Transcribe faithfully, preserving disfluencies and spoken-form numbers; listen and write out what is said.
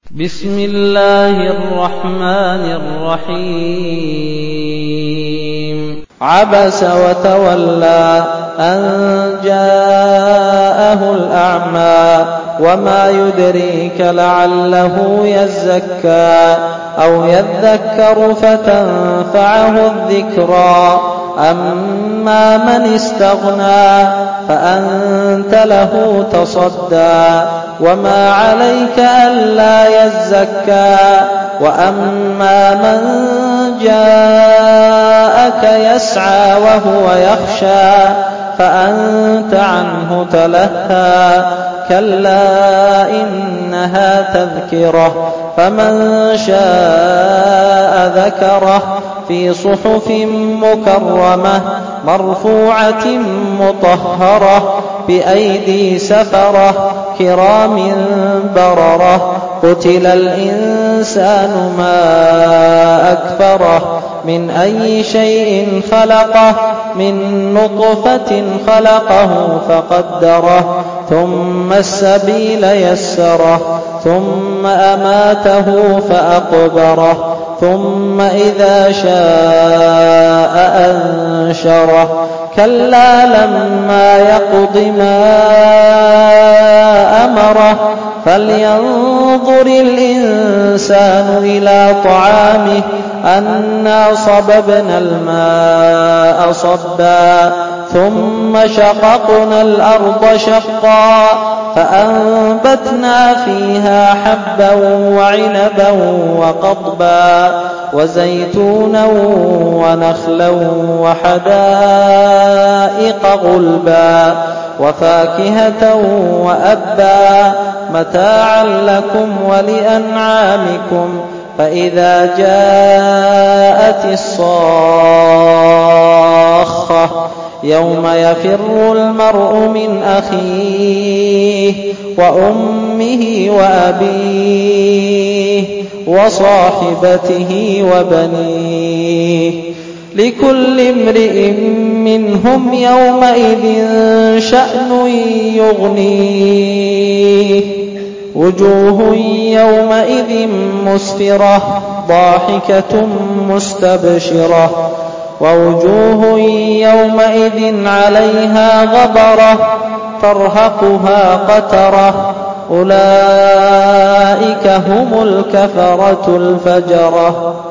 بسم الله الرحمن الرحيم عبس وتولى أن جاءه الأعمى وما يدريك لعله يزكى أو يذكر فتنفعه الذكرى أما من استغنى فأنت له تصدى وما عليك ألا يزكى وأما من جاءك يسعى وهو يخشى فأنت عنه تلهى كلا إنها تذكرة فمن شاء ذكره في صحف مكرمة مرفوعة مطهرة بأيدي سفرة كرام بررة قتل الإنسان ما أكفره من أي شيء خلقه من نطفة خلقه فقدره ثم السبيل يسره ثم أماته فأقبره ثم إذا شاء أنشره كلا لما يقض ما أمره فلينظر الإنسان إلى طعامه أنا صببنا الماء صبا ثم شققنا الأرض شقا فأنبتنا فيها حبا وعنبا وقضبا وزيتونا ونخلا وحدائق غلبا وفاكهة وأبا متاعا لكم ولأنعامكم فإذا جاءت الصاخة يوم يفر المرء من أخيه وأمه وأبيه وصاحبته وبنيه لكل امرئ منهم يومئذ شأن يغنيه وجوه يومئذ مسفرة ضاحكة مستبشرة ووجوه يومئذ عليها غبرة ترهقها قترة أولئك هم الكفرة الفجرة.